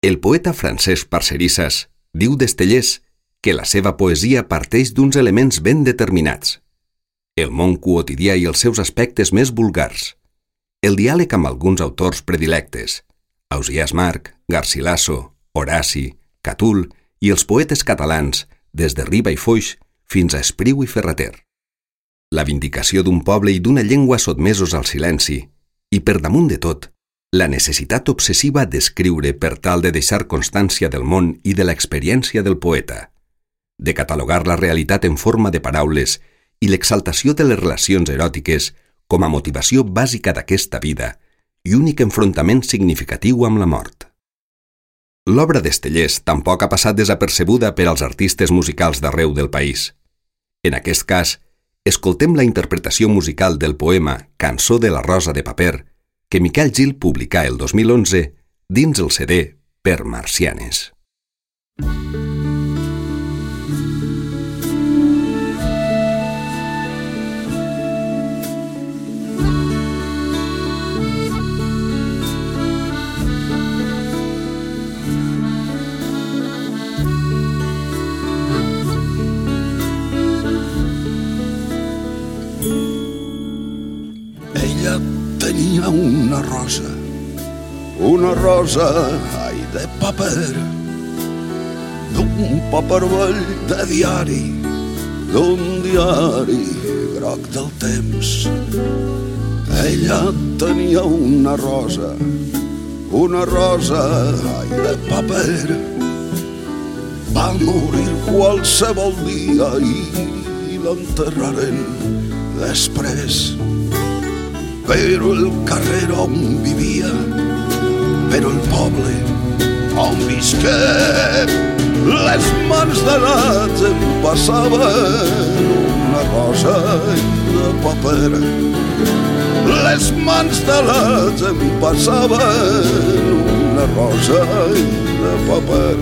El poeta Francesc Parcerissas diu d'Estellés que la seva poesia parteix d'uns elements ben determinats: el món quotidià i els seus aspectes més vulgars, el diàleg amb alguns autors predilectes, Ausiàs Marc, Garcilaso, Horaci, Catull i els poetes catalans des de Riba i Foix fins a Espriu i Ferrater. La vindicació d'un poble i d'una llengua sotmesos al silenci i, per damunt de tot, la necessitat obsessiva d'escriure per tal de deixar constància del món i de l'experiència del poeta, de catalogar la realitat en forma de paraules i l'exaltació de les relacions eròtiques com a motivació bàsica d'aquesta vida i únic enfrontament significatiu amb la mort. L'obra d'Estellés tampoc ha passat desapercebuda per als artistes musicals d'arreu del país. En aquest cas, escoltem la interpretació musical del poema Cançó de la Rosa de Paper que Miquel Gil publicà el 2011 dins el CD Per Marcianes. Ella tenia una rosa, ai, de paper, d'un paper vell de diari, d'un diari groc del temps. Ella tenia una rosa, ai, de paper. Va morir qualsevol dia i l'enterraren després. Però el carrer on vivia, però el poble on visqué, les mans de l'ats em passaven una rosa de paper. Les mans de l'ats em passaven una rosa de paper.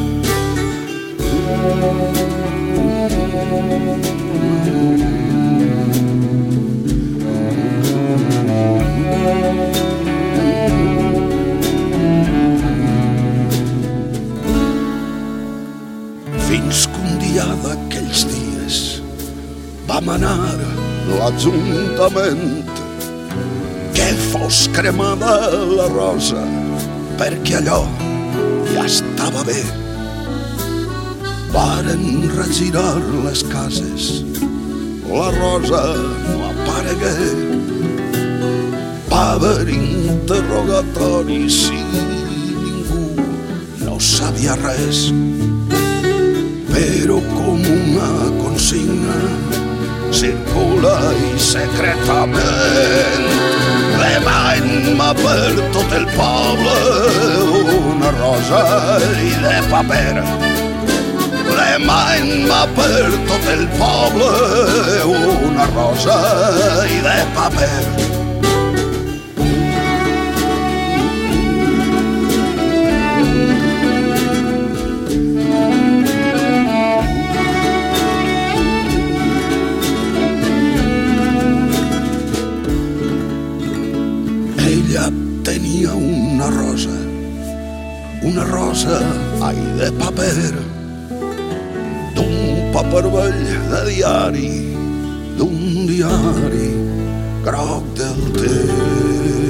Fins que un dia d'aquells dies vam anar a l'Ajuntament que fos cremada la rosa, perquè allò ja estava bé. Varen regirar les cases, la rosa no aparegué. Va haver interrogatoris i ningú no sabia res. Però com una consigna circula i secretament demanem per tot el poble una rosa i de paper. Demanem per tot el poble una rosa i de paper. Ella tenia una rosa, ai, de paper, d'un paper vell de diari, d'un diari groc del temps.